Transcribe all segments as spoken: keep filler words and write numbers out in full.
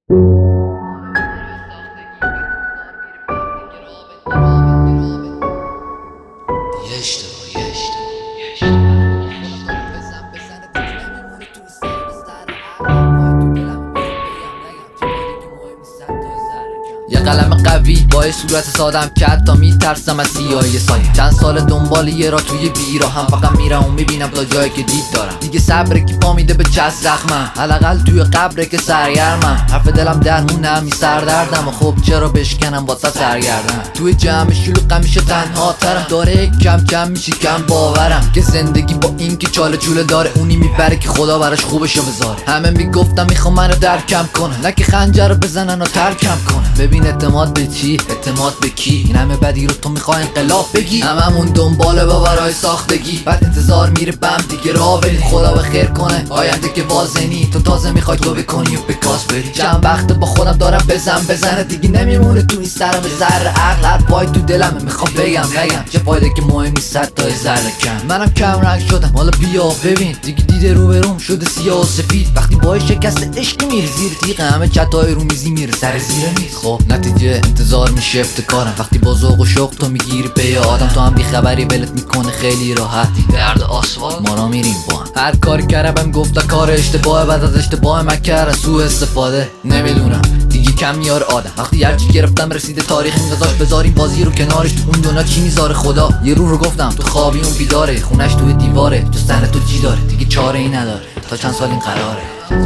یه قلم قوی با یه صورت سادم که حتی میترسم از سیاهی سایه. چند سال دنبال یه را توی بیرا هم فقط میرم و میبینم تا جایی که دید دارم. دیگه صبره که پا میده به چست زخمم، حداقل توی قبره که سرگرمم. حرف دلم درمونه همی سردردم و خب چرا بشکنم واسه سرگردم. توی جمع شلوغ همیشه تنها ترم، داره کم کم میشه کم باورم که زندگی با این که چاله چوله داره. اونی میبره که خدا براش خوبشو بذاره. همه میگفتم میخوام منو درکم کنه، نه که خنجر رو بزنن و ترکم کنه. ببین اعتماد به چی؟ اعتماد به کی؟ این همه بدی رو تو میخوای انقلاب بگی؟ هممون دنبال باورهای ساختگی، بعد انتظار میره بم دیگه راه بریم. خدا به خیر کنه آینده که وازنی، تو تازه میخوای تو بکنی و به کاس بری. چند وقت با خودم دارم بزن بزنه، دیگه نمیمونه تو این سرم ذره عقل. هر پای تو دلمه میخوام بگم بگم چه فایده که مهم نیست صد تا ذره کم. منم کم رنگ شدم حالا بیا ببین، دیگه دیده رو به روم شده سیاه و سفید. وقتی با شکست عشق میری زیر تیغ همه چتای رو میزی میره سر زیر میز. خب نتیجه انتظار میشه افتکارم، وقتی با ذوق و شوق تو میگیری به آدم، تو هم بیخبری ولت میکنه خیلی راحتی. درد آسفالت ما را میریم با هم. هر کاری کردم گفتا کار اشتباه، بعد از اشتباه من کردن سوء استفاده. نمیدونم دیگه کم میاره آدم، وقتی هرچی گرفتم رسیده تاریخ این گذاشت بذاریم بازی رو کنارش. تو اون دنیا چی میذاره خدا؟ یه رو رو گفتم تو خوابی اون بیداره، خونش توی دیواره، تو سن تو چی داره؟ دیگه چاره ای نداره، تا چند سال این قراره.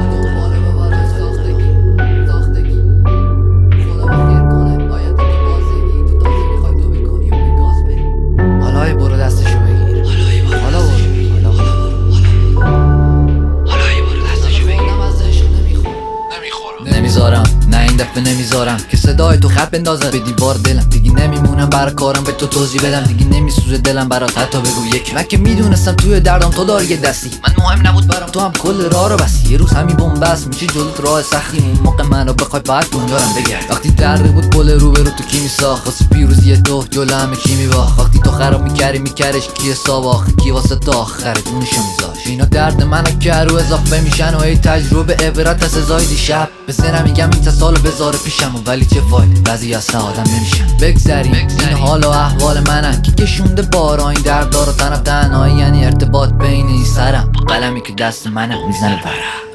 نمیذارم نه این دفعه نمیذارم که صدای تو خط بندازه به دیوار دلم. دیگه نمیمونم برای کارم به تو توضیح بدم، دیگه نمیسوزه دلم برات حتی بگو یک. من که میدونستم توی دردم تو داری یه دستی، من مهم نبود برام تو هم کل راه رو بسی. یه روز همین بنبست میشه جلوت راه سختی، اون موقع منو بخوای بعد دنیارم بگرد. وقتی درد بود پل رو به رو تو کی میساخت، واسه پیروزی تو جلو همه کی میباخت. وقتی تو خراب میکردی میکردش کی حساب آخه کی واسه تا آخر دونشو میذاشت. اینا درد منو که رو اضافه میشن و ای تجربه عبرت از سزای دیشب. به سرم میگم این تا سال بذاره پیشم، ولی چه فایده بعضی اصلا آدم نمیشن. بگذریم این حال و احوال منن که کشونده بارا این درد دارو تنها تنهایی، یعنی ارتباط بین این سرم با قلمی که دست منه میزنه برم.